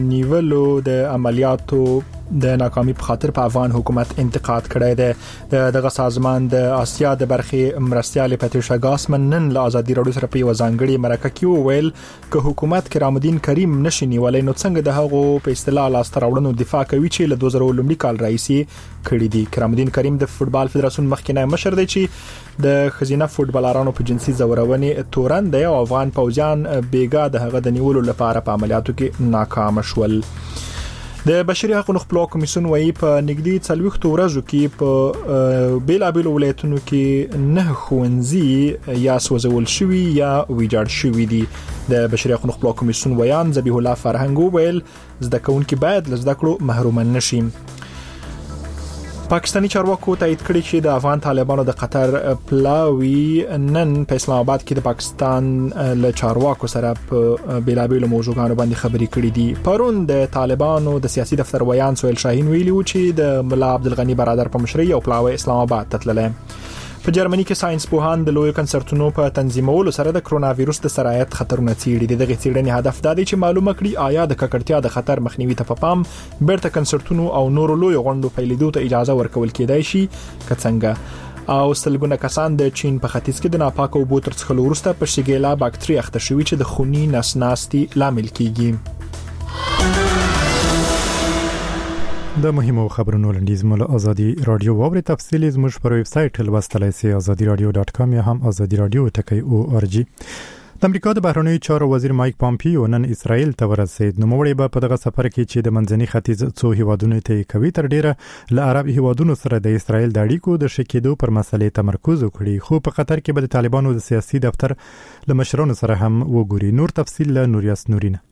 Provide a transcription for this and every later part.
نیولو د عملیاتو د ناکامي په خاطر په افغان حکومت انتقاد کړی دی. دغه سازمان د آسیا د برخې مرستيال پاتریشا ګاسمن نن له ازادي راډیو سره په وزانګړي مرکه کې وویل چې حکومت کرام الدین کریم نشي نیولای نو څنګه د هغو په اصطلاح لاستراوړنو دفاع کوي چې له 2000 کال راځي کړی دي. کرام الدین کریم د فوتبال فدراسیون مخکنی مشر دی چې د خزینه فوتبالرانو په جنسي زورونې تورن دی او افغان پوځیان بیګا د هغه د نیولو لپاره په عملیاتو کې ناکام شول. د بشري حقوقو خپلواک کمیسیون وايي په نږدې 40 ورځو کې په بیلابل ولایتونو کې 9 ښوونځي یا سوځول شوي یا ویجاړ شوي دي. د بشري حقوقو خپلواک کمیسیون ویان ذبیح الله فرهنګ وویل زده کوونکي باید له زده کړو محروم نشي. پاکستانی چارواکو تایید کړی چې د افغان طالبانو د قطر پلاوی نن په اسلام آباد کې د پاکستان له چارواکو سره په بیلابل موضوعاتو باندې خبرې کړې دي. پرون د طالبانو د سیاسي دفتر ویان سویل شاهین ویلي و چې د ملا عبدالغنی برادر په مشرۍ او پلاوی اسلام آباد تتلل. په جرمني کې ساينس پوهان د لوی کنسرتونو په تنظیمولو سره د کرونا وایروس د سرایت خطرونه څیړي. دغه څیړنې هدف دا دی چې معلومه کړي آیا د ککړتیا د خطر مخنیوي ته په پام بیرته کنسرتونو او نورو لوی غونډو پیلېدو ته اجازه ورکول کېدای شي کڅنګه. او سلګونه کسان د چین په ختیځ کې د ناپاکو اوبو تر څښلو وروسته په شګیلا باکتری اخته شوي چې د خوني نسناستي لامل کیږي. د مهمو خبرونو لنډیز مول ازادي رادیو ووري تفصیلی زموږ پر ویب سټ لوستلای سي azadiradio.com یا هم azadiradio.org. د امریکا د بهرنیو چارو وزیر مایک پامپیو نن اسرائیل ته ورسید. نو موږ به په دغه سفر کې چې د منځني ختیځ څو هیوادونو ته کوي تر ډیره له عرب هیوادونو سره د اسرائیل د اړیکو د شکېدو پر مسلې تمرکز وکړي. خو په قطر کې به د طالبانو د سیاسي دفتر له مشرانو سره هم وګوري. نور تفصیل له نوریاس نورینه.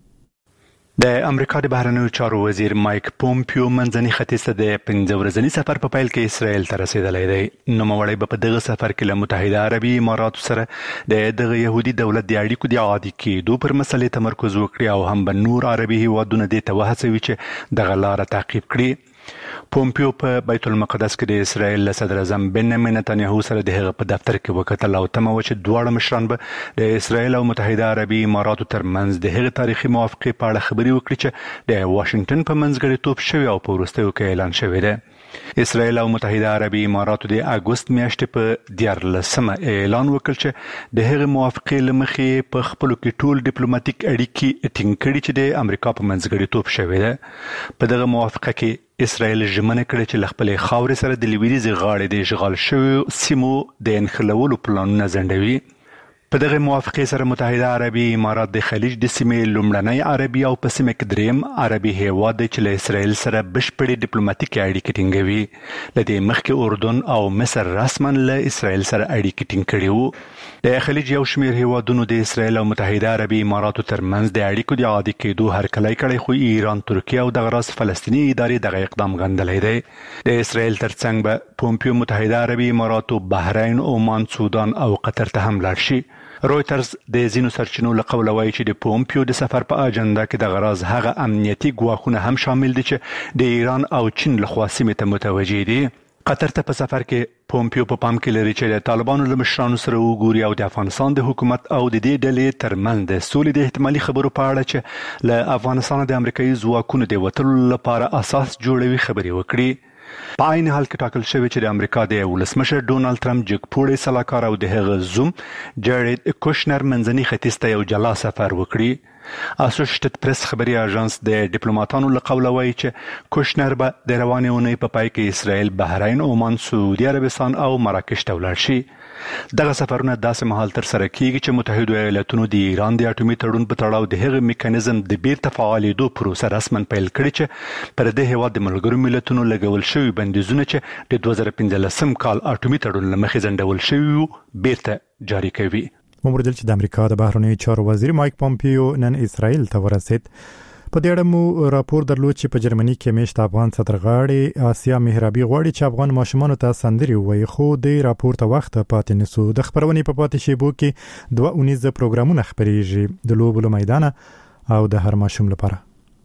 د امریکا د بهرنیو چارو وزیر مایک پومپیو منځني ختیځ ته د 15 ورځني سفر په پیل کې اسرائیل ته رسیدلی دی. نوموړی په دغه سفر کې له متحده عربي اماراتو سره د دغه يهودي دولت د اړیکو د عادي کېدو پر مسلې تمرکز وکړي او هم به نور عربي هیوادونه د ته وهڅوي چې دغه لار تعقیب کړي. پومپیو په بیت المقدس کې د اسرائیل صدر اعظم بنیامین نتانیاهو سره د هغه په دفتر کې وکتل او تمه و چې دواړه مشران به د اسرائیل او متحده عربي اماراتو ترمنځ د هغه تاریخي موافقې په اړه خبرې وکړي چې د واشنگټن په منځګړیتوب شوی او په وروستیو کې اعلان شوی دی. اسرائیل او متحده عربي اماراتو د اگست میاشتې په 14 اعلان وکړ چې د هغه موافقې لمخې په خپل کې ټول ډیپلوماټیک اړیکې ټینګ کړي چې د امریکا په منځګړیتوب شوی دی. په دغه موافقه کې اسرائیل ژمنه کړې چې خپل خاورې سره د لویدیځ غاړې د اشغال شویو سیمو د انخلولو پلانونه ځنډوي. په دغه موافقې سره متحده عربي امارات د خلیج د سیمې لومړنی عربي او په سیمه کې دریم عربي هیواد چې له اسرائیل سره بشپړې ډیپلوماټیکي اړیکې ټینګوي. له دې مخکې اردن او مصر رسما له اسرائیل سره اړیکې ټینګ کړي وو. د خلیج یو شمېر هیوادونو د اسرائیل او متحده عربي اماراتو ترمنځ د اړیکو د عادي کېدو هرکلی کړی خو ایران، ترکیه او دغه راز فلسطیني ادارې دغه اقدام غندلی دی. د اسرائیل ترڅنګ به پومپیو متحده عربي اماراتو، بحرین، عمان، سودان او قطر ته هم لاړ شي. رويټرز د ځینو سرچینو له قوله وایي چې د پومپیو د سفر په اجنډا کې د غراض هغه امنیتي ګواښونه هم شامل دي چې د ایران او چین لخوا سیمې ته متوجه دي. قطر ته په سفر کې پومپیو په پام کې لري چې د طالبانو له مشرانو سره وګوري او د افغانستان د حکومت او د دې ډلې ترمنځ د سولې د احتمالي خبرو په اړه چې له افغانستان د امریکایي ځواکونو د وتلو لپاره اساس جوړوي خبرې وکړي. په عین حال کې ټاکل شوی چې د امریکا د ولسمشر ډونالد ټرمپ جګپوړی سلاکار او د هغه زوم جارید کوشنر منځني ختیځ ته یو جلا سفر وکړي. اسوسییټډ پریس خبري اژانس د ډیپلوماټانو له قوله وایي چې کوشنر به د روانې اونۍ په پای کې اسرائیل، بحرین، عمان، سعودي عربستان او مراکش ته ولاړ شي. دغه سفرونه داسې مهال تر سره کیږي چې متحده ایالاتونو د ایران د اټومي تړون په تړاو د هغه میکانیزم د بیرته فعالېدو پروسه رسما پیل کړي چې پر دې هیواد د ملګرو ملتونو لګول شوي بندیزونه چې د 2015 کال اټومي تړون له مخې ځنډول شوي بیرته جاری کوي. ممردل چې د امریکا د بهرنیو چارو وزیر مایک پومپیو نن اسرائیل ته ورسید. په دې اړه مو راپور درلود چې په جرمني کې میشت افغان سدرغاړي آسیا مهرابي غواړي چې افغان ماشومان ته سندري وایي، خو د راپور ته وخت پاتې نسو. د خبرونې په پاتې شیبو کې 2 اونیز پروګرامونه خبريږي د لوبو میدان او د هر ماشوم لپاره.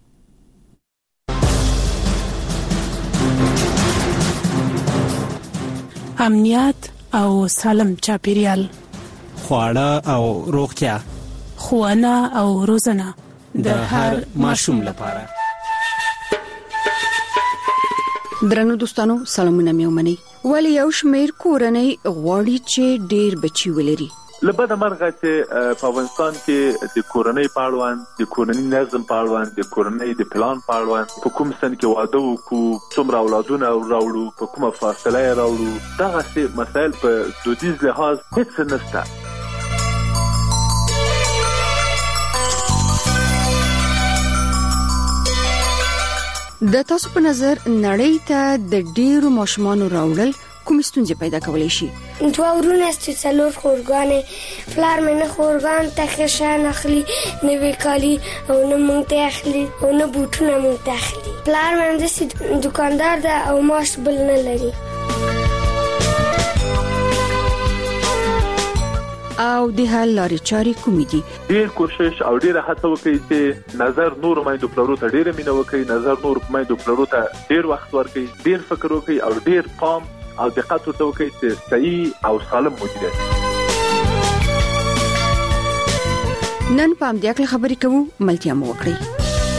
امنیت او سالم چاپیریال، خواړه او روغتیا، ښوونه او روزنه، د هر ماشوم لپاره. درنو دوستانو سلامونه مې ومنئ. ولی یو شمیر کورنۍ غواړي چې ډیر بچي ولري. لبدا مرغه چې په افغانستان کې د کورنۍ پاړوان، د کورنۍ نظم پاړوان، د کورنۍ د پلان پاړوان، په کوم سن کې واده وکړو، څومره اولادونه راوړو، په کومه فاصله راوړو، دغه څه مسایل په دودیز لحاظ هیڅ نشته. د تاسو په نظر نړۍ ته د ډیرو ماشومانو راوړل کوم ستونزې پیدا کولای شي؟ دوه ورونه چې څلور خورګانې پلار مې نه خورګان ته خشان اخلي، نه وکالي او نه مونږ ته اخلي او نه بوټونه مونږ ته اخلي. پلار مې د دکاندار ده او ماش بل نه لري. او د حل لارې چارې کومې دي؟ ډیر کوشش او ډیر هڅه وکړئ چې نظر نور مایندو پلرو ته ډیر مینه وکړئ، نظر نور مایندو پلرو ته ډیر وخت ورکړئ، ډیر فکر وکړئ او ډیر پام او دقت وکړئ چې صحیح او سالم مدیریت. نن په دې اړه خبرې کوو، ملتیا مو وکړئ.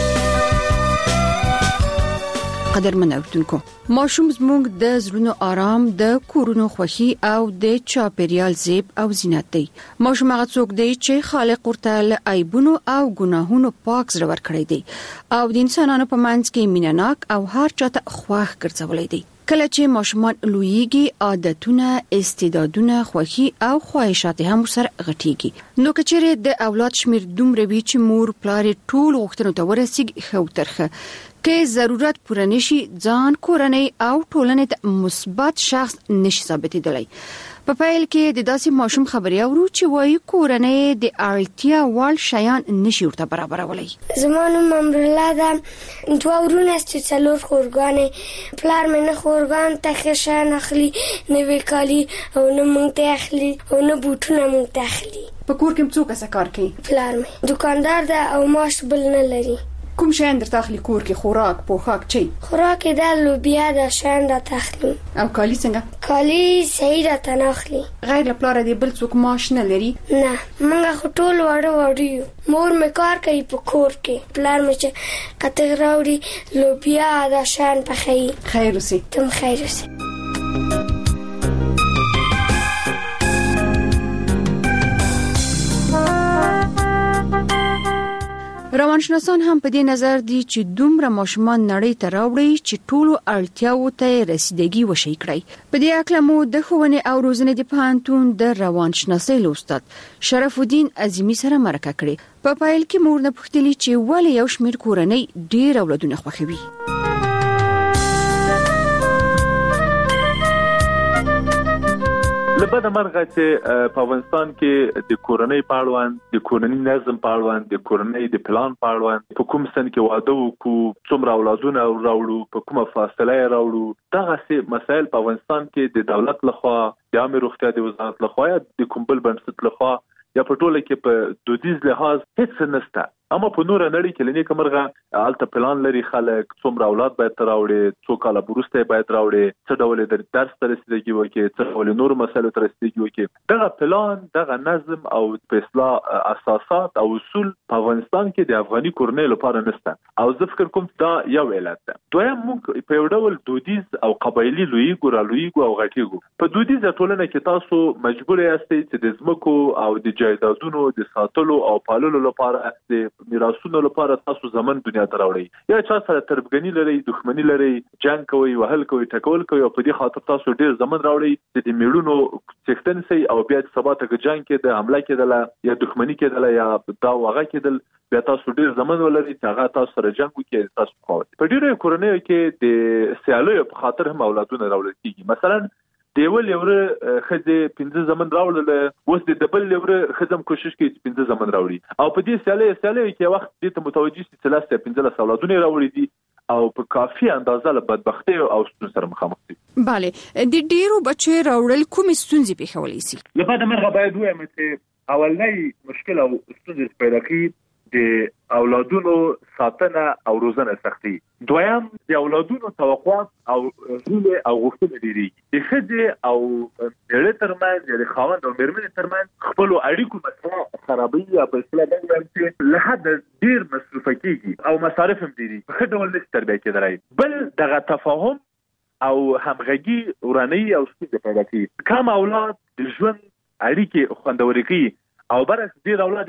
قدرمن اوریدونکو، ماشوم زموږ د زړونو آرام، د کورونو خوښي او د چاپیریال زیب او زینت دی. ماشوم هغه څوک دی چې خالق ورته له عیبونو او ګناهونو پاک زړه ورکړی دی او د انسانانو په منځ کې مینه‌ناک او هر چاته خوښ ګرځولای دی. کله چې ماشومان لویږي، عادتونه، استعدادونه، خوښي او خواهشات هم سره غټيږي. نو کچېره د اولاد شمیر دومره وی چې مور پلار ټول غوښتنو ته ورسیږي، خو ترخه کې ضرورت پوره نشي، ځان کورنۍ او ټولنې ته مثبت شخص نشي ثابتېدلی. په پیل کې د داسې ماشوم خبري اورو چې وایي کورنۍ د اړتیا وړ شیان نشي ورته برابرولای. زمونږ ممبرلا ده دوه ورونه چې څلور خورګانې پلار مې نه خورګان ته خشان اخلي، نه وکالي او نه مونږ ته اخلي او نه بوټونه مونږ ته اخلي. په کور کې څوک څه کار کوي؟ پلار مې دکاندار ده او ماش بل نه لري. کوم شیان درته اخلي کور کې؟ خوراک، پوښاک، چي؟ خوراک د لوبیا د شان د تخلي. او کالی څنګه؟ کالی صحیح د تناخلي. غیر له پلار دی بل څوک ماش نه لري؟ نه، موږ ټول وړو یو. مور مې کار کوي په کور کې، پلار مې چې کته راوړي لوبیا د شان پخې. خیر اوسې. تم خیر اوسې. روانشناسان هم په دې نظر دي چې دومره ماشومان نړۍ ته راوړي چې ټولو اړتیاوو ته رسیدګي وشي کړي. په دې اړه مو د ښوونې او روزنې د پوهنتون د روانشناسۍ استاد شرف الدین عظیمی سره مرکه کړې. په پایل کې مور نه پوښتنه چې ولې یو شمیر کورنۍ ډیر اولادونه خوښوي. لبدا مرغه چې په افغانستان کې د کورنۍ پاړوان، د کورنۍ نظم پاړوان، د کورنۍ د پلان پاړوان، په کوم سن کې واده وکړو، څومره اولادونه راوړو، په کومه فاصله راوړو، دغه څه مسایل په افغانستان کې د دولت لخوا، د عامه روغتیا د وزارت لخوا یا د کوم بل بنسټ لخوا یا په ټوله کې په دودیز لحاظ هیڅ نشته. اما په نور نړۍ کې لنی کومرغه الته پلان لري، خلک څومره اولاد باید راوړي، څو کاله وروسته باید راوړي، څه ډول د درس ته رسیدګي وکړي، څه ډول نور مسایلو ته رسیدګي وکړي. دغه پلان، دغه نظم او په اصطلاح اساسات او اصول په افغانستان کې د افغاني کورنۍ لپاره نشته او زه فکر کوم دا یو علت ده. دویم موږ په یو ډول دودیز او قبایلی لویګو او غټیګو په دودیزه ټولنه کې تاسو مجبور یاستئ چې د ځمکو او د جایدادونو د ساتلو او پاللو لپاره د میراثونو لپاره تاسو زمون دنیا ته راوړئ. یا چا سره تربګنی لري، دښمنی لري، جنگ کوي، وهل کوي، ټکول کوي او په دې خاطر تاسو ډیر زمون راوړئ چې د میړونو څښتن سي او بیا د سبا ته جنگ کې د حمله کېدل یا دښمنی کېدل یا دا وغه کېدل، بیا تاسو ډیر زمون ولري چې هغه تاسو سره جنگ وکړي. تاسو په ډیرو کورنیو کې د سیالیو په خاطر هم اولادونه راوړل کیږي. مثلا دیول یوره خځه 15 زمن راوړل، اوس د دبل یوره خځم کوشش کوي چې 15 زمن راوړي او په دې سیالیو کې وخت دې ته متوجي چې 15 اولادونه راوړي دي او په کافي اندازه له بدبختی او ستونزو سره مخامخ دي. bale د ډیرو بچو راوړل کوم ستونزې پیښولې سي؟ لپاره مرغه باید وایم چې اولنۍ مشکل او ستونزې پیدا کوي د اولادونو ساتنه او روزنه سختي. دویم د اولادونو توقعات او هیله او غوښتنې لري. د ښځې او مېړه ترمنځ د خاوند او مېرمنې ترمنځ خپل اړیکو مسله خرابوي یا په اصطلاح باندې له حد ډیر مصرف کیږي او مصارف هم ډیری. په ډول نشي تربیه کېدای. بل دغه تفاهم او همغږي وراني او ستونزې پیدا کوي. کم اولاد د ژوند اړیکې خوندورې کوي او برعکس ډیر اولاد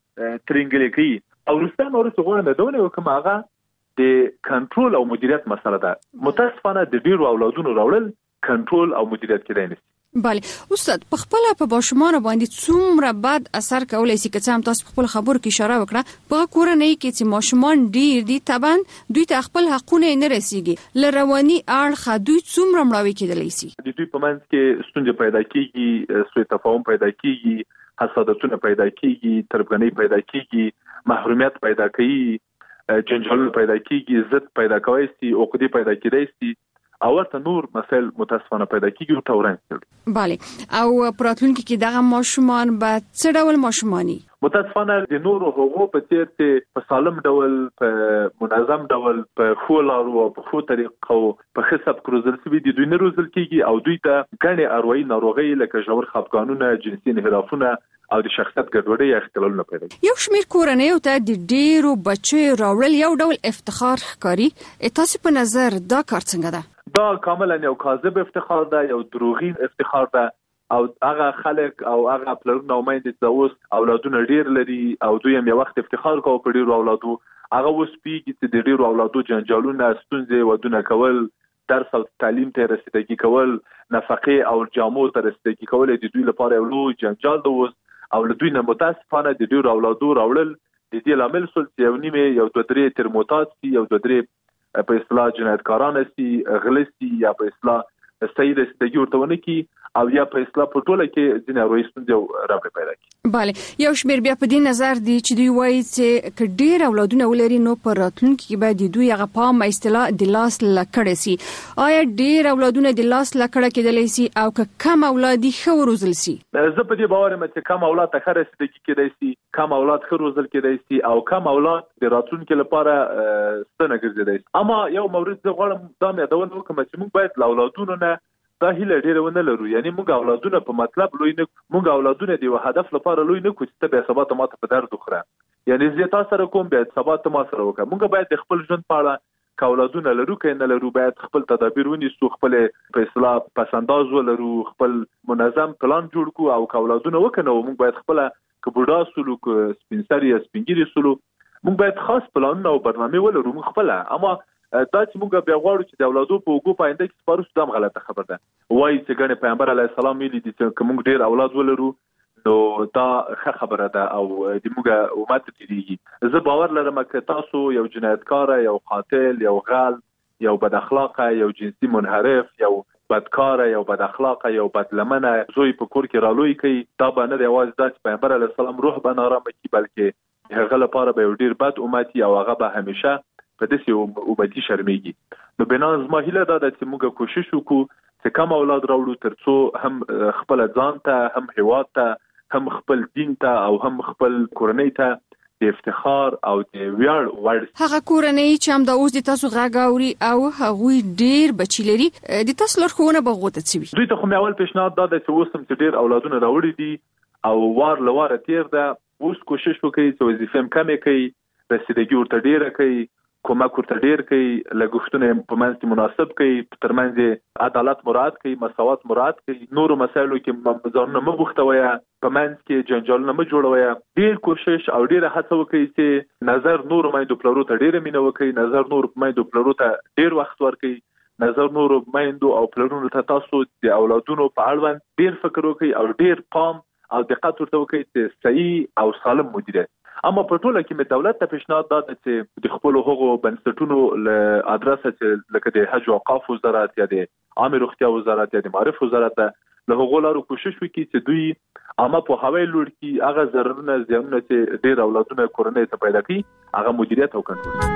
ترنګلې کوي. او رستم اورسه غوړنه دونه کوم هغه د کنټرول او مدیریت مسله ده. متاسفانه د ډیرو اولادونو راوړل کنټرول او مدیریت کېدای نشي. بله استاد، په خپل په ماشومان باندې څومره بد اثر کولای شي؟ که څه هم تاسو خپل خبرو کې اشاره وکړه، په کورنۍ کې چې ماشومان ډیر دي طبعا دوی ته خپل حقونه نه رسیږي، لرواني اړخ دوی څومره مړاوي کېدلی شي؟ د دوی په منځ کې ستونزې پیدا کیږي، سوء تفاهم پیدا کیږي، حسادتونه پیدا کیږي، تربګنۍ پیدا کیږي، محرومیت پیدا کیږي، جنجال پیدا کیږي، ضد پیدا کوي سي، عقدې پیدا کیدای سي او ورته نور مسائل متاسفانه پیدا کیږي او تورن. بله، او پراتلونکو کې دغه ماشومان به څه ډول ماشومانی؟ متاسفانه د نورو حقوقو په څیر چې په سالم ډول، په منظم ډول، په خو لارو او په خو طریقو په حساب کروزل سوي دي دوی نه روزل کیږي او دوی ته ګڼې اروایي ناروغي لکه ژور خپګانونه، جنسي انحرافونه او د شخصیت ګډوډي یا اختلالونه پیدا کوي. یو شمېر کورنۍ ته د ډیرو بچو راوړل یو ډول افتخار ښکاري. تاسو په نظر دا کار څنګه ده؟ دا کاملا یو کاذب افتخار ده، یو دروغین افتخار ده او هغه خلک او هغه پلرونه او میندې چې اوس اولادونه ډیر لري او دوی هم یو وخت افتخار کوي په ډیرو اولادو، هغه اوس پیږي چې د ډیرو اولادو جنجالونه، ستونزې ودونه کول، درس او تعلیم ته رسیدګي کول، نفقه او جامو ته رسیدګي کول د دوی لپاره یو لوی جنجال ده اوس. او له دوی نه متاسفانه د ډیرو اولادو راوړل د دې لامل سول چې یو نیمه یو دوه درې ترموتات سي، یو دوه درې په اصطلاح جنایتکاران سي، غلسي یا په اصطلاح سید استګي ورته ونه کی او یا په اصطلاح په ټوله کې ځینې رويستون او راوړي پیدا کی. بله، یو شمېر بیا په دې نظر دی چې دوی وایي چې که ډیر اولادونه ولري نو پر راتلونکي کې به دوی هغه پام اصطلاح د لاس لکړه سي. آیا ډیر اولادونه د لاس لکړه کېدلی سي او که کم اولاد ښه روزل سي؟ زه په دې باور یم چې کم اولاد ته ښه رسیدګي کېدای سي، کم اولاد ښه روزل کېدای سي او کم اولاد د راتلونکي لپاره ستنه ګرځېدای سي. اما یو مورد زه غواړم دا مې یادول وکړم چې موږ باید له اولادونو نه دا هیله ډیره ونه لرو. یعنی موږ اولادونه په مطلب لوی نه، موږ اولادونه د یو هدف لپاره لوی نه کوو چې ته به سبا ته ماته په درد وخوره. یعنی زه تاسو سره کوم به سبا ته ما سره وکړه. موږ باید د خپل ژوند په اړه که اولادونه لرو که نه لرو باید خپل تدابیر ونیسو، خپل په اصطلاح پس انداز ولرو، خپل منظم پلان جوړ کړو. او که اولادونه وکنو موږ باید خپل که بوډا سلو که سپینسر یا سپینګری سلو موږ باید خاص پلانونه او برنامه ولرو موږ خپل. اما دا چې موږ بیا غواړو چې د اولادو په وګو پاینده کې سپارو ستام غلطه خبره ده. وایي چې ګڼې پیغمبر علیه السلام ویلي دي چې که موږ ډیر اولاد ولرو نو دا ښه خبره ده او د موږ امت تیریږي. زه باور لرم که تاسو یو جنایتکار، یو قاتل، یو غل، یو بد اخلاقه، یو جنسي منحرف، یو بدکار، یو بد اخلاقه، یو بدلمنه زوی په کور کې رالوی کوي، دا به نه دی یوازې دا چې پیغمبر علیه السلام روح به نارامه کړي بلکې هغه لپاره به یو ډیر بد امت او هغه به همیشه په داسې امتي شرمېږي. نو بنا زما هیله دا ده چې موږ کوشش وکړو چې کم اولاد راوړو ترڅو هم خپل ځان ته، هم هیواد ته، هم خپل دین ته او هم خپل کورنۍ ته د افتخار او د ویاړ وړ. هغه کورنۍ چې هم د اوس د تاسو غږ اوري او هغوی ډیر بچی لري، د تاسو لارښوونه به غوته څه وي؟ دوی ته خو مې اول پیشنهاد دا ده چې اوس هم چې ډیر اولادونه راوړي دي او وار له واره تیر ده، اوس کوشش وکړي چې وظیفه هم کمې کوي، رسیدګي ورته ډیره کوي، کومک ورته ډیر کوي، لګښتونه په منځ کې مناسب کوي، ترمنځ عدالت مراعات کوي، مساوات مراعات کوي، نورو مسایلو کې ځانونه مه بوختوي، په منځ کې جنجالونه مه جوړوي. ډیر کوشش او ډیره هڅه وکړي چې نظر نورو میندو پلرو ته ډیره مینه وکړي، نظر نورو میندو پلرو ته ډیر وخت ورکړي، نظر نورو میندو او پلرونو ته تاسو د اولادونو په اړوند ډیر فکر وکړي او ډیر پام او دقت ورته وکړي چې صحیح او سالم مدیریت. اما په ټوله کې مې دولت ته پیشنهاد دا ده چې د خپل هغو بنسټونو له ادرسه چې لکه د حج او اوقاف وزارت یا د عامه روغتیا وزارت یا د معارف وزارت له هغو لارو کوشش وکړي چې دوی عامه په هوای لوړ کې هغه ضررونه زیانونه چې ډیر اولادونه کورنۍ ته پیدا کوي هغه مدیریت او کنټرول.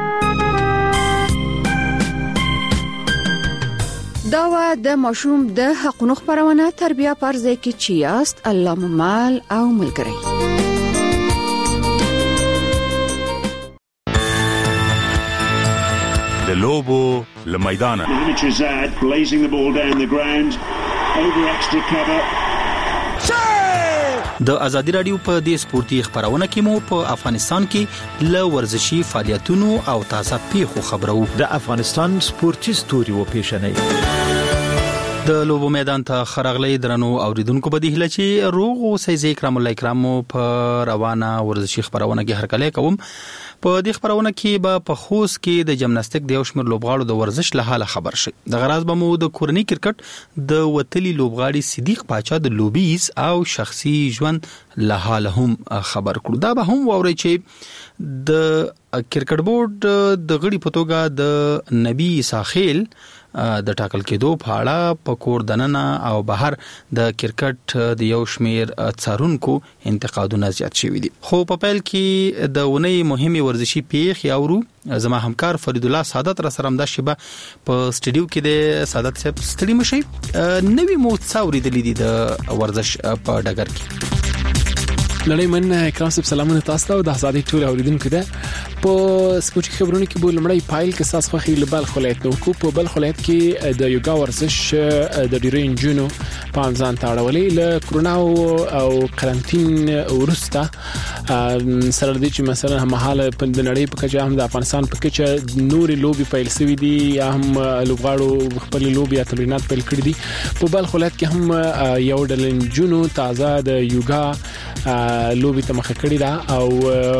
دا د ماشوم د حقوقو خبرونه تربیه پر ځای کې چیاست الله ممال او ملګری. د لوبو له میدانه. blazing the ball down the ground over extra cover. د ازادي رادیو په دې سپورتي خبرونه کې مو په افغانستان کې له ورزشي فعالیتونو او تازه پیښو خبرو. د افغانستان سپورتي ستوري و پیښنې د لوبو میدان ته خرغلي درنو اوریدونکو به د هله چې روغ او سي کرام الله کرام په روانه ورزشي خبرونه کې هرکلی کوم. په دې خبرونه کې به په خوست کې د جمناستیک د یو شمېر لوبغاړو د ورزش له حاله خبر شي. د غراض به مو د کورنۍ کرکټ د وتلي لوبغاړي صدیق پاچا د لوبیز او شخصي ژوند له حاله هم خبر کړو. دا به هم ووري چې د کرکټ بورډ د غړي په توګه د نبی ساخیل د ټاکل کېدو په اړه په کور دننه او بهر د کرکټ د یو شمیر څارونکو انتقادونه زیات شوي دي. خو په پیل کې د ونی مهمه ورزشي پیښې اورو. زما همکار فرید الله سعادت را سره مده شبه په سټډیو کې د سعادت صاحب ستړي مشي نوې مو څاوري د لیدي د ورزش په ډګر کې. لړۍ من اکرام صاحب سلامونه تاسو ته د آزادۍ ټول اوریدونکو ته په سپورتي خبرونه کې بول لمړی پایل کې اساس خو خېل بل خلایت نو کو په بل خلایت کې د یوګا ورزش د ډیرین جنو په ځان تاړولې له کرونا او قرنټین ورسته سره د چې مثلا مهاله په نړۍ په کې هم د افغانستان په کې چې نوري لوبي پیل سوي دي یا هم لوبغاړو خپل لوبي یا تمرینات پیل کړی دي. په بل خلایت کې هم یو ډلن جنو تازه د یوګا لوبي ته مخه کړی دا او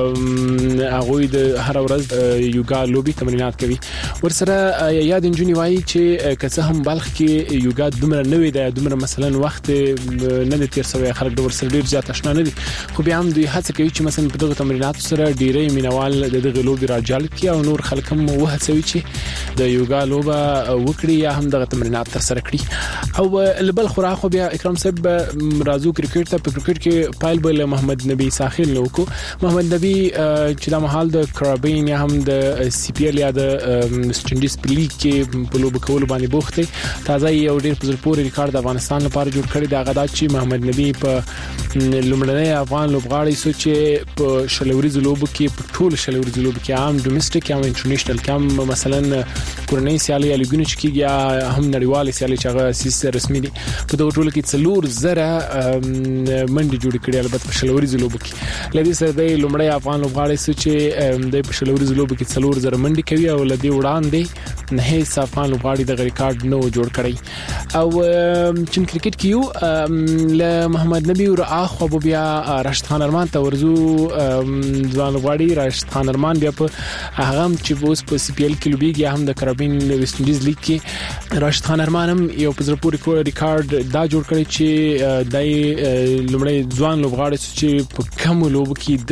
هغه د هر ورځ یوګا لوبي تمرینات کوي. ورسره یاد انجونی وایي چې کڅه هم بلخ کې یوګا دومره نوې ده دومره مثلا وخت نه د تیر سوي خلک د ورسره ډیر زیات آشنا نه دي خو بیا هم دوی هڅه کوي چې مثلا په دغه تمرینات سره ډیرې مینوال دغه لوبي راجل کی او نور خلک هم وهڅوي چې د یوګا لوبه وکړي یا هم دغه تمرینات تر سره کړي. او لبل خورا خو بیا اکرام صاحب رازو کرکټ ته په کرکټ کې پایل بل محمد نبی ساخیل نو کو محمد نبی چې د محل د کرابین یا هم د سی پی ال یا د سټنډیس لیګ کې په لوب کول باندې بوخته تازه یو ډیر په پوره ریکارډ د افغانستان لپاره جوړ کړی دا غدا چې محمد نبی په لومړنۍ افغان لوبغاړي سوچ په شلوري لوب کې په ټول شلوري لوب کې عام ډومېسټک یا انټرنیشنل کم مثلا کورنۍ سیالي یا لګونه چې کیږي هم نړیوال سیالي چې هغه سیس رسمي دي په دغه ټول کې څلور زره منډي جوړ کړي البته په شلوري لوب کې لدی سره د لومړی افغان لوبغاړي سوچ د شلوري لوب کې څلور زره منډي کوي او لدی وړاندې نه هیڅ افغان لوبغاړي د ریکارډ نو جوړ کړی. او چې کرکټ کې له محمد نبی او اخو بیا راشد خان ارمان ته ورزو ځوان لوبغاړي راشد خان ارمان بیا په هغه چې اوس په سی پی ال کې لوبيږي هم د کرابین ویسټ انډیز لیګ کې راشد خان ارمان هم یو په زړه پورې ریکارډ دا جوړ کړی چې دای لومړی ځوان لوبغاړي چې په کم لوب کې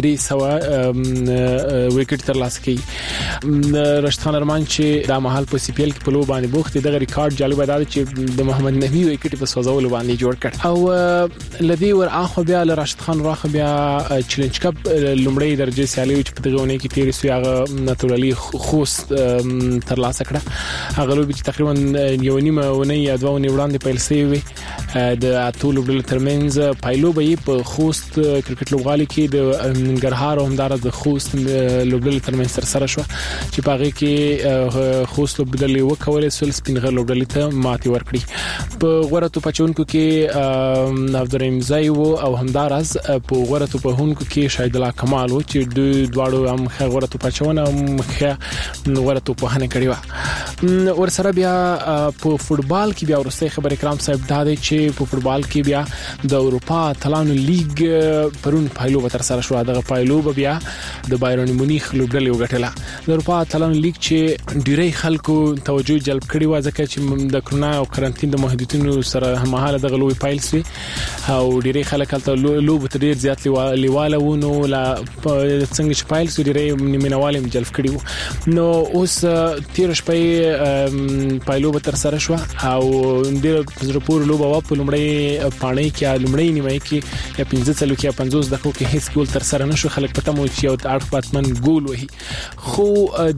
300 وکټ ترلاسه کړي. راشد خان ارمان چې د محل په سی پی ال کې په لوب باندې بوخت دغه ریکارډ جالب دی چې د محمد نبی وکټ په سوزول باندې جوړ کړ. او لدی ور اخو بیا راشد خان راخ بیا چیلنج کپ لومړی درجه سیالي چې په دغه ونه کې تیر سوی هغه ناتورالي خوست ترلاسه کړه. هغه لوب چې تقریبا یو نیمه ونه یا دوه ونه وړاندې پیل شوی د اتول لوبل ترمنځ پایلو به په خوست کرکټ لوبغالي کې د ننګرهار او همدار د خوست لوبل ترمنځ سره شو چې په هغه کې خوست لوبل وکول سول سپینغر لوبل ته ماتي ورکړي. په غورتو پچونکو کې عبدالرحیم زای او همدارز په غورتو په هونکو کې شاهد الله کمال و چې دوی دواړو هم غورتو پچونه هم غورتو په هنه کړی و. ورسره بیا په فوتبال کې بیا ورسته خبر اکرام صاحب دا دی چې په فوتبال کې بیا د اروپا تلانو لیګ پرون پایلو به تر سره شو. دغه پایلو به بیا د بایرن مونیخ لوبډلې وګټله. د اروپا تلانو لیګ چې ډیری خلکو توجه جلب کړي و ځکه چې د کرونا او قرنټین د محدودیتونو سره هماهاله دغه لوی پایل سي او ډیری خلک هلته لوب ته ډیر زیات لیواله ونه لا څنګه چې پایل سي ډیری مینوالم جلب کړي و. نو اوس تیر شپې پایلو به تر سره شو او ډیر زرپور لوب او په لومړی پانی کې لومړی نیمه کې یا 15 کې 50 دقیقو کې هیڅ ګول تر سره نشو. خلک پته مو چې یو اړ پاتمن ګول وهي خو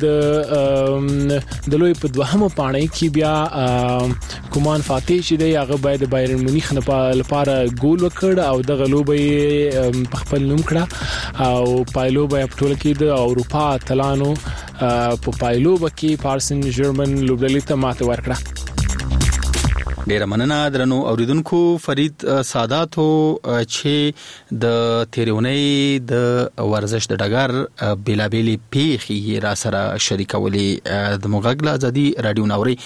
د لوی په دوهمه پانی کې بیا کومان فاتح چې دی هغه باید بایرن مونیخ لپاره ګول وکړ او د غلوبې په خپل نوم کړه او پایلو به په ټول کې د اروپا تلانو په پایلو کې پارسن جرمن لوبډلې ته ماته ورکړه. ډیر مننه درنو اوریدونکو. فرید ساداتو چې د تیرونی د ورزش د ډګر بیلابېلي پیښې را سره شریکولې د مغاګل ازادي رادیو ناوري.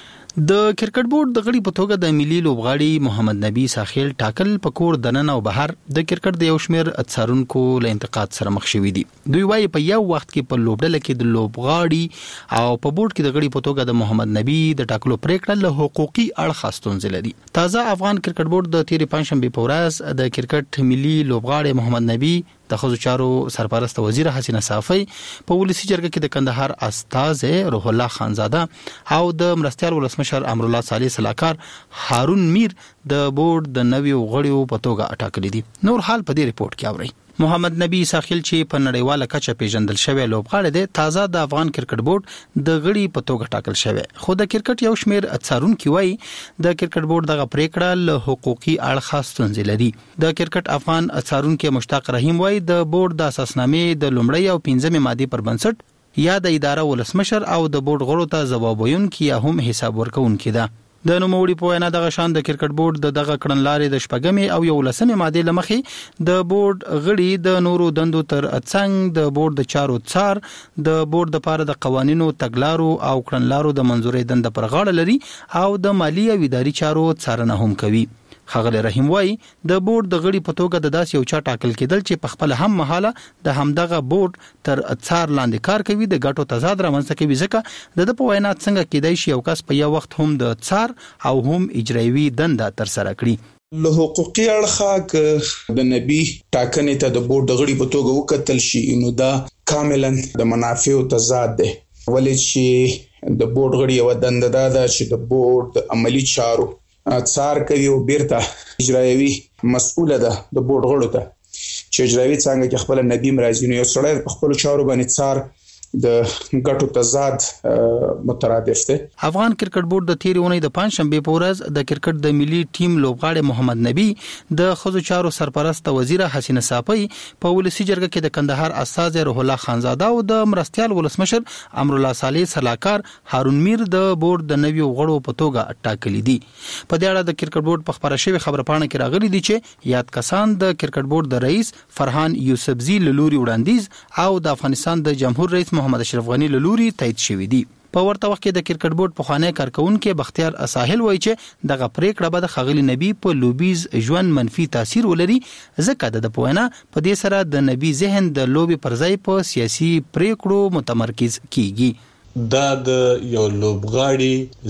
د کرکټ بورډ د غړي په توګه د ملي لوبغاړي محمد نبی ساحل ټاکل پکور دننه او بهر د کرکټ د یو شمیر څارونکو له انتقاد سره مخ شوي دي. دوی وايي په یو وخت کې په لوبډله کې د لوبغاړي او په بورډ کې د غړي په توګه د محمد نبی د ټاکلو پریکړه له حقوقي اړخ ستونزې لري. تازه افغان کرکټ بورډ د تیرې پنځشنبه په ورځ د کرکټ ملي لوبغاړي محمد نبی د ښځو چارو سرپرست وزیر حسینه صافی په ولسی جرګه کې د کندهار استاذ روح الله خانزاده او د مرستيال ولسمشر امرالله صالح سلاکار هارون میر د بورډ د نویو غړیو په توګه اټاکل دي. نور حال په دې ریپورت کې اورئ. محمد نبی ساحل چې په نړیواله کچه پیژندل شوی لوبغاړی دی تازه د افغان کرکټ بورډ د غړي په توګه ټاکل شوی. خو د کرکټ یو شمیر څارونکو وايي د کرکټ بورډ دغه پریکړه له حقوقي اړخ ستونزې لري. د کرکټ افغان څارونکو مشتاق رحیم وايي د بورډ د اساسنامې د لومړی او 15مې ماده پر بنسټ یا د اداره ولسمشر او د بورډ غړو ته ځواب ویونکي یا هم حساب ورکوونکي ده. د نوموړي په وینا دغه شان د کرکټ بورډ دغه کړنلارې د شپږمې او 11مې ماده لمخې د بورډ غړي د نورو دندو تر څنګ د بورډ د چارو څار د بورډ لپاره د قوانینو تګلارو او کړنلارو د منزورې دند پر غاړه لري او د مالی او اداري چارو څارنه هم کوي. خغل رحیم وای د بورډ د غړي په توګه د داس یو چا ټاکل کېدل چې په خپل هم مهاله د همدغه بورډ تر څار لاندې کار کوي د ګټو تضاد رامنځته کوي. ځکه د په وینا څنګه کېدای شي یو کس په یو وخت هم د څار او هم اجرایوي دنده تر سره کړي. له حقوقي اړخه د نبی ټاکنې ته د بورډ د غړي په توګه وکتل شي نو دا کاملا د منافع تضاد ده. ولې چې د بورډ غړي یو دنده ده چې د بورډ د عملی چارو څار کوي او بیرته اجرایوي مسؤله ده د بورډ غړو ته چې اجرایوي څنګه کې خپل ندیم راځي نو یو سړی په خپل چارو باندې څار د ګټو تضاد مترادف ده. افغان کرکټ بورډ د تیرې اونۍ د پنځشنبه په ورځ د کرکټ د ملي ټیم لوبغاړي محمد نبی د ښځو چارو سرپرست وزیر حسینه صافی په ولسی جرګه کې د کندهار استاذ روح الله خانزاده او د مرستيال ولسمشر امرالله صالح سلاکار هارون میر د بورډ د نویو غړو په توګه ټاکلي دي. په دې اړه د کرکټ بورډ په خبره شوی خبره پاڼه کې راغلي دي چې یاد کسان د کرکټ بورډ د رئیس فرحان یوسفزی لوري وړاندیز او د افغانستان د جمهور رئیس محمد اشرف غنی لوري تایید شوی دی. په ورته وخت کې د کرکټ بورډ پخوانی کارکونکو بختیار ساحل وایي چې دغه پریکړه به د خغلی نبی په لوبیز ژوند منفي تاثیر ولري ځکه د پوهنه په دې سره د نبی ذهن د لوبي پر ځای په سیاسي پریکړو متمرکز کیږي. دا د یو لوبغاړي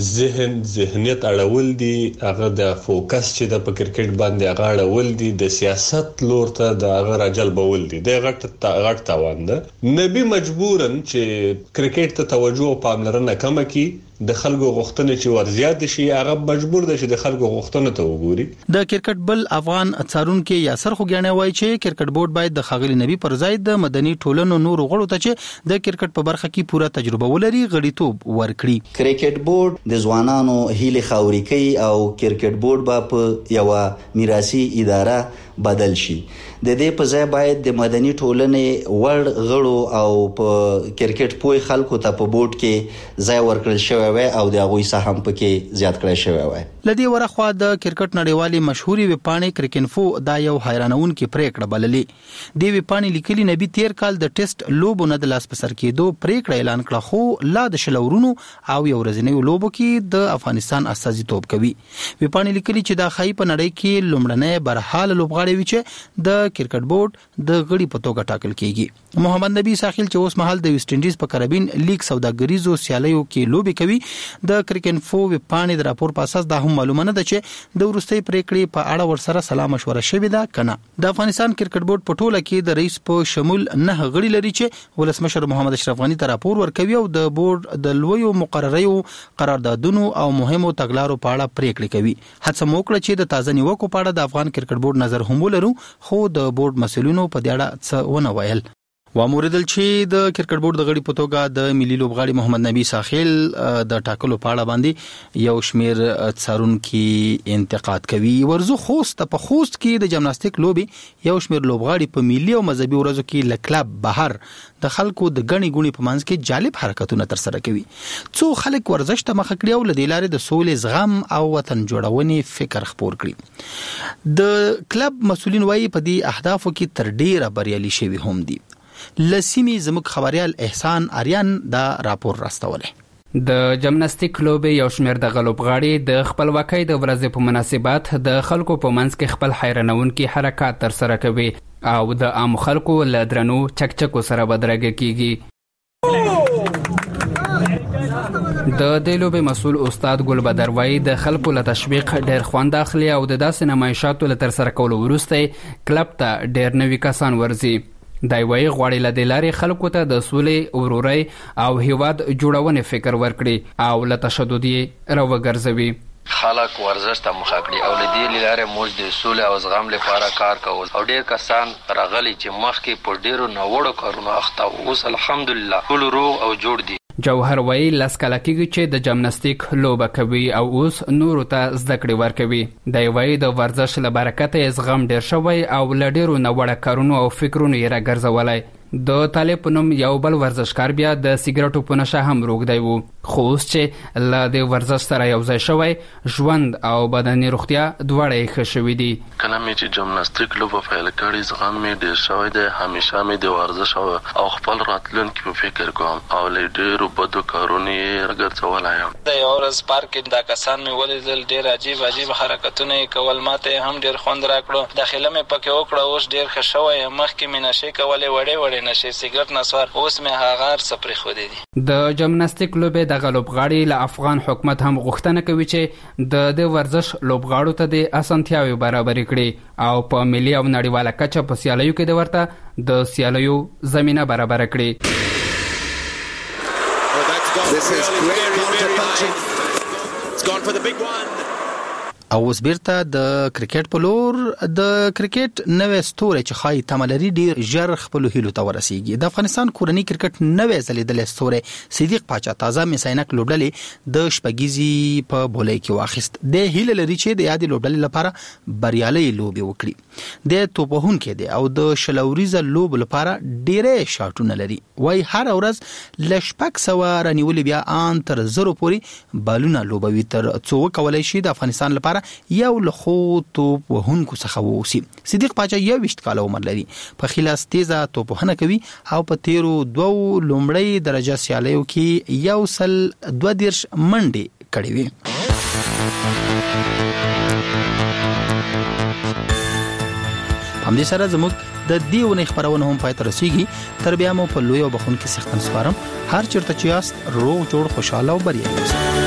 ذهنیت اړول دي هغه د فوکس چې د کرکټ باندې هغه اړول دي د سیاست لور ته د هغه راجلبول دي د غټ تاوان ده. نبی مجبورن چې کرکټ ته توجه او پاملرنه کم کړي د خلکو غوښتنه چې ورزيات شي هغه مجبور دي چې د خلکو غوښتنه ته وګوري. د کرکټ بل افغان څارونکو یاسر خوګیانه وایي چې کرکټ بورډ باید د خغلی نبی پر ځای د مدني ټولنو نور غړو ته چې د کرکټ په برخه کې پوره تجربه ولري غړیتوب ورکړي. کرکټ بورډ د ځوانانو هیله خاوري کوي او کرکټ بورډ په یو میراثي اداره بدل شي. د دې په ځای باید د مدني ټولنې وړ غړو او په کرکټ پوي خلکو ته په بورډ کې ځای ورکړل شوی وي او د هغوی سهم پکې زیات کړی شوی وي. لدی ورخوا د کرکټ نړیوالې مشهوري وپاڼې کرکینفو دا یو حیرانونکې پریکړه بللې. دی وپاڼې لیکلي نبی تیر کال د ټیسټ لوبو نه د لاس په سر کېدو پریکړه اعلان کړه خو لا د شلورونو او یو ورځنیو لوبو کې د افغانستان استازیتوب کوي. وپاڼې لیکلي چې دا خای په نړۍ کې لومړنۍ برحال لوبغاړي وي چې د کرکټ بورډ د غړي په توګه ټاکل کیږي. محمد نبی ساحل چې اوس مهال د ویسټ انډیز په کربین لیګ سوداګریزو سیالیو کې لوبي کوي د کرکینفو وپاڼې د راپور په اساس دا هم معلومه نه ده چې د ورستۍ پریکړې په اړه ورسره سلا مشوره شوې ده کنه. د افغانستان کرکټ بورډ په ټوله کې د رئیس په شمول 9 غړي لري چې ولسمشر محمد اشرف غنی ته راپور ورکوي او د بورډ د لویو مقرریو قراردادونو او مهمو تګلارو په اړه پریکړې کوي. هڅه موکړه چې د تازه نیوکو په اړه د افغان کرکټ بورډ نظر هم ولرو خو د بورډ مسؤلینو په دې اړه څه ونه ویل. واموردل چې د کرکټ بورډ د غړي په توګه د ملي لوبغاړي محمد نبی ساحل د ټاکلو په اړه باندې یو شمیر څارونکو انتقاد کوي. ورزو خوست کې د جمناستیک لوبي یو شمیر لوبغاړي په ملي او مذهبي ورځو کې لکلب بهر د خلکو د غني ګونی په منځ کې جالب حرکتونه تر سره کوي. څو خلک ورزش ته مخ کړي او د لارې د سولې زغم او وطن جوړونې فکر خپور کړي. د کلب مسولین وايي په دې اهدافو کې تر ډیره بریالي شوي هم دي. لسیمی زموږ خبريال احسان آریان دا راپور راستوله. د جمناستیک لوبې یو شمېر د لوبغاړي د خپلواکۍ د ورځې په مناسبت د خلکو په منځ کې خپل حیرانونکي حرکات تر سره کوي او د عام خلکو له درنو چکچکو سره بدرګه کیږي. د دې لوبې مسؤل استاد ګل بدر وای د خلکو له تشویق ډېر خوند اخلي او د داسې نمایشاتو له تر سره کولو وروسته کلب ته ډېر نوي کسان ورځي. دای وای غواړي له دلاري خلکو ته د سولې اوروري او هیواد جوړونې فکر ورکړي او له تشدد راوګرځوي. خلک ورزش ته مخه کړي او له دې لارې موږ د سولې او زغم لپاره کار کوو او ډېر کسان راغلي چې مخکې په ډېرو نوړو کارونو اخته او اوس الحمدلله ټول روغ او جوړ دي. جوهر وای لاس کله کېږي چې د جمناستیک لوبه کوي او اوس نورو ته زده کړې ورکوي. دی وای د ورزش له برکته زغم ډېر شوی او له ډېرو نوړه کارونو او فکرونو یې راګرځولای. د طالب نوم یو بل ورزشکار بیا د سیګریټو په نشه هم روغدی وو خو اوس چې له د ورزش سره یو ځای شوی ژوند او بدني روغتیا دواړه یې ښه شوي دي. کله مې چې جمناستیک لوبه پیل کړې زغم مې ډېر شوی دی. همیشه مې د ورزش او خپل راتلونکي په فکر کوم او له ډېرو بدو کارونو یې راګرځولی یم. د یو ورځ پارک کې دا کسان مې ولیدل ډېر عجیب حرکتونه یې کول. ماته هم ډېر خوند راکړو. داخله مې پکې وکړه. اوس ډېر ښه شوی یم. مخکې مې نشې کولې وړې نشې سیګریټ نسوار. اوس مې هغه څه پرېښودې دي. د جمناستیک لوبې دغه لوبغاړي له افغان حکومت هم غوښتنه کوي چې د ورزش لوبغاړو ته د اسانتیاوي برابر کړي او په ملي او نړیواله کچه په سیالیو کې د ورته د سیالیو زمينه برابر کړي. او اوس بیرته د کرکټ په لور. د کرکټ نوې ستوري چې خای تملري ډیر ژر خپل هیلو ته ورسیږي. د افغانستان کورنۍ کرکټ نوې ځلیدل ستوري صدیق پاچا تازه میساینک لوبډلې د شپږیزي په بولې کې واخیست. د هیله لري چې د یادې لوبډلې لپاره بریالي لوبي وکړي. د توپهون کې دی او د شلوريزه لوب لپاره ډېرې شاټونه لري. وای هر ورځ لشپک سو رانیول بیا ان تر زرو پوری بالونه لوبوي تر څو کولای شي د افغانستان لپاره یو لخو توپ وهونکو څخه ووسی. صدیق پاچا 21 کال عمر لري. په خلاص تیزه توپونه کوي او په تیرو دوو لومړی درجه سیالیو کې یو سل 22 منډي کړې وي. هم دې سره زموږ د دیونه خبرونه هم پای ته رسیږي. تر بیا مو په لوی او بخون کې سختن سپارم. هر چیرته چې یاست روغ جوړ خوشاله او بریالي اوسئ.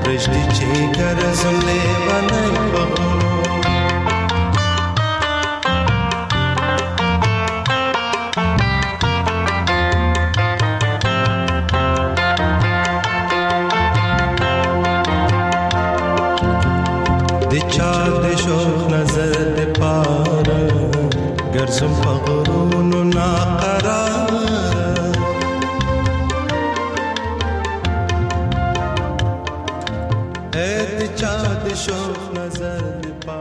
برشتي چې ګرځم لیوانای بغونو د چا د شوق نظر د پاره ګرځم بغونو نا